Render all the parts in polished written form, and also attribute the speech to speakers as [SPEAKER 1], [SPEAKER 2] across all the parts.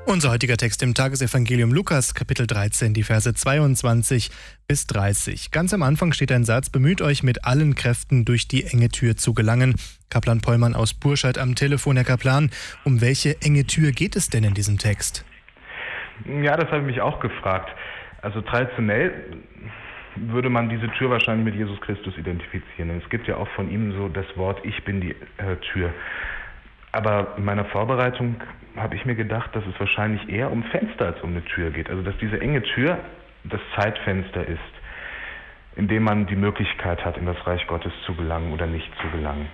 [SPEAKER 1] Unser heutiger Text im Tagesevangelium Lukas, Kapitel 13, die Verse 22 bis 30. Ganz am Anfang steht ein Satz: Bemüht euch mit allen Kräften durch die enge Tür zu gelangen. Kaplan Pollmann aus Burscheid am Telefon. Herr Kaplan, um welche enge Tür geht es denn in diesem Text?
[SPEAKER 2] Ja, das habe ich mich auch gefragt. Also traditionell würde man diese Tür wahrscheinlich mit Jesus Christus identifizieren. Und es gibt ja auch von ihm so das Wort: Ich bin die Tür. Aber in meiner Vorbereitung habe ich mir gedacht, dass es wahrscheinlich eher um Fenster als um eine Tür geht. Also dass diese enge Tür das Zeitfenster ist, in dem man die Möglichkeit hat, in das Reich Gottes zu gelangen oder nicht zu gelangen.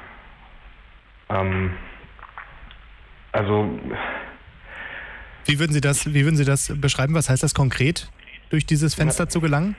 [SPEAKER 1] Wie würden Sie das beschreiben? Was heißt das konkret, durch dieses Fenster zu gelangen?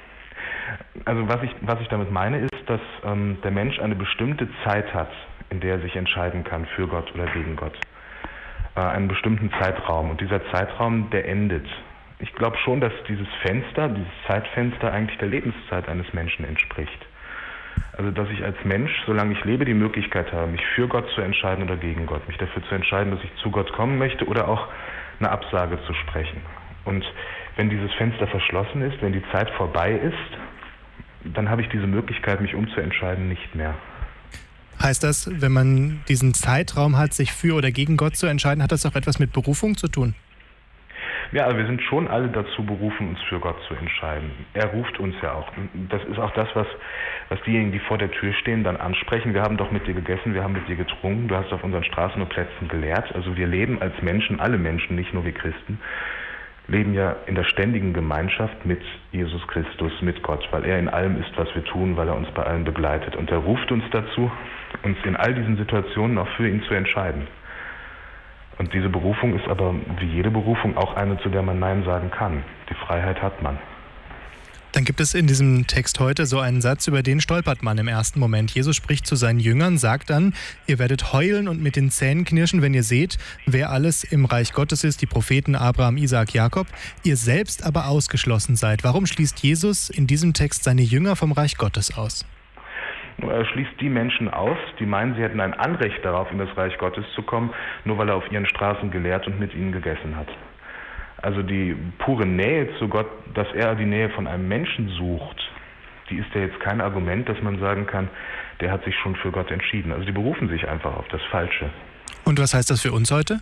[SPEAKER 2] Also was ich damit meine, ist, dass der Mensch eine bestimmte Zeit hat, in der er sich entscheiden kann, für Gott oder gegen Gott. Einen bestimmten Zeitraum. Und dieser Zeitraum, der endet. Ich glaube schon, dass dieses Zeitfenster eigentlich der Lebenszeit eines Menschen entspricht. Also dass ich als Mensch, solange ich lebe, die Möglichkeit habe, mich für Gott zu entscheiden oder gegen Gott. Mich dafür zu entscheiden, dass ich zu Gott kommen möchte oder auch eine Absage zu sprechen. Und wenn dieses Fenster verschlossen ist, wenn die Zeit vorbei ist, dann habe ich diese Möglichkeit, mich umzuentscheiden, nicht mehr.
[SPEAKER 1] Heißt das, wenn man diesen Zeitraum hat, sich für oder gegen Gott zu entscheiden, hat das auch etwas mit Berufung zu tun?
[SPEAKER 2] Ja, also wir sind schon alle dazu berufen, uns für Gott zu entscheiden. Er ruft uns ja auch. Das ist auch das, was diejenigen, die vor der Tür stehen, dann ansprechen. Wir haben doch mit dir gegessen, wir haben mit dir getrunken, du hast auf unseren Straßen und Plätzen gelehrt. Also wir leben als Menschen, alle Menschen, nicht nur wir Christen, leben ja in der ständigen Gemeinschaft mit Jesus Christus, mit Gott, weil er in allem ist, was wir tun, weil er uns bei allem begleitet. Und er ruft uns dazu, uns in all diesen Situationen auch für ihn zu entscheiden. Und diese Berufung ist aber wie jede Berufung auch eine, zu der man Nein sagen kann. Die Freiheit hat man.
[SPEAKER 1] Dann gibt es in diesem Text heute so einen Satz, über den stolpert man im ersten Moment. Jesus spricht zu seinen Jüngern, sagt dann: Ihr werdet heulen und mit den Zähnen knirschen, wenn ihr seht, wer alles im Reich Gottes ist, die Propheten Abraham, Isaak, Jakob, ihr selbst aber ausgeschlossen seid. Warum schließt Jesus in diesem Text seine Jünger vom Reich Gottes aus?
[SPEAKER 2] Er schließt die Menschen aus, die meinen, sie hätten ein Anrecht darauf, in das Reich Gottes zu kommen, nur weil er auf ihren Straßen gelehrt und mit ihnen gegessen hat. Also die pure Nähe zu Gott, dass er die Nähe von einem Menschen sucht, die ist ja jetzt kein Argument, dass man sagen kann, der hat sich schon für Gott entschieden. Also die berufen sich einfach auf das Falsche.
[SPEAKER 1] Und was heißt das für uns heute?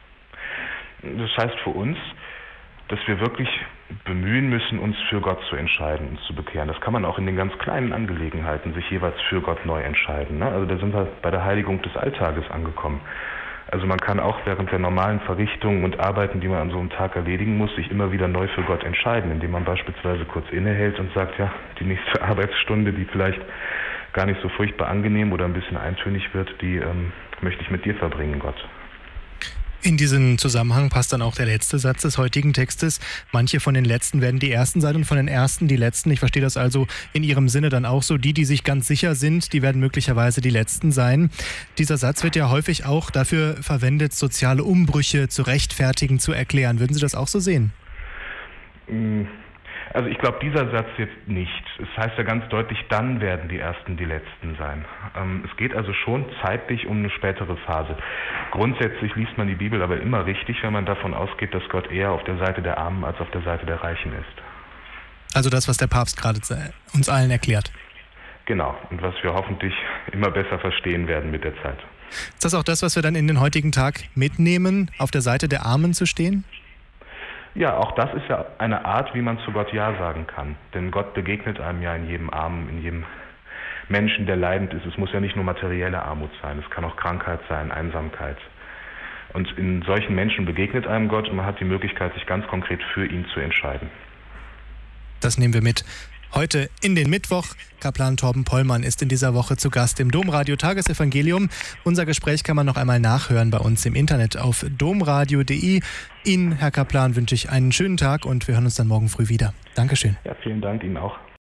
[SPEAKER 2] Das heißt für uns, dass wir wirklich bemühen müssen, uns für Gott zu entscheiden, uns zu bekehren. Das kann man auch in den ganz kleinen Angelegenheiten sich jeweils für Gott neu entscheiden. Also da sind wir bei der Heiligung des Alltages angekommen. Also man kann auch während der normalen Verrichtungen und Arbeiten, die man an so einem Tag erledigen muss, sich immer wieder neu für Gott entscheiden, indem man beispielsweise kurz innehält und sagt, ja, die nächste Arbeitsstunde, die vielleicht gar nicht so furchtbar angenehm oder ein bisschen eintönig wird, die möchte ich mit dir verbringen, Gott.
[SPEAKER 1] In diesen Zusammenhang passt dann auch der letzte Satz des heutigen Textes. Manche von den Letzten werden die Ersten sein und von den Ersten die Letzten. Ich verstehe das also in Ihrem Sinne dann auch so. Die sich ganz sicher sind, die werden möglicherweise die Letzten sein. Dieser Satz wird ja häufig auch dafür verwendet, soziale Umbrüche zu rechtfertigen, zu erklären. Würden Sie das auch so sehen?
[SPEAKER 2] Also ich glaube, dieser Satz jetzt nicht. Es heißt ja ganz deutlich, dann werden die Ersten die Letzten sein. Es geht also schon zeitlich um eine spätere Phase. Grundsätzlich liest man die Bibel aber immer richtig, wenn man davon ausgeht, dass Gott eher auf der Seite der Armen als auf der Seite der Reichen ist.
[SPEAKER 1] Also das, was der Papst gerade uns allen erklärt.
[SPEAKER 2] Genau, und was wir hoffentlich immer besser verstehen werden mit der Zeit.
[SPEAKER 1] Ist das auch das, was wir dann in den heutigen Tag mitnehmen, auf der Seite der Armen zu stehen?
[SPEAKER 2] Ja, auch das ist ja eine Art, wie man zu Gott Ja sagen kann. Denn Gott begegnet einem ja in jedem Armen, in jedem Menschen, der leidend ist. Es muss ja nicht nur materielle Armut sein, es kann auch Krankheit sein, Einsamkeit. Und in solchen Menschen begegnet einem Gott und man hat die Möglichkeit, sich ganz konkret für ihn zu entscheiden.
[SPEAKER 1] Das nehmen wir mit. Heute in den Mittwoch. Kaplan Torben Pollmann ist in dieser Woche zu Gast im Domradio Tagesevangelium. Unser Gespräch kann man noch einmal nachhören bei uns im Internet auf domradio.de. Ihnen, Herr Kaplan, wünsche ich einen schönen Tag und wir hören uns dann morgen früh wieder. Dankeschön.
[SPEAKER 2] Ja, vielen Dank Ihnen auch.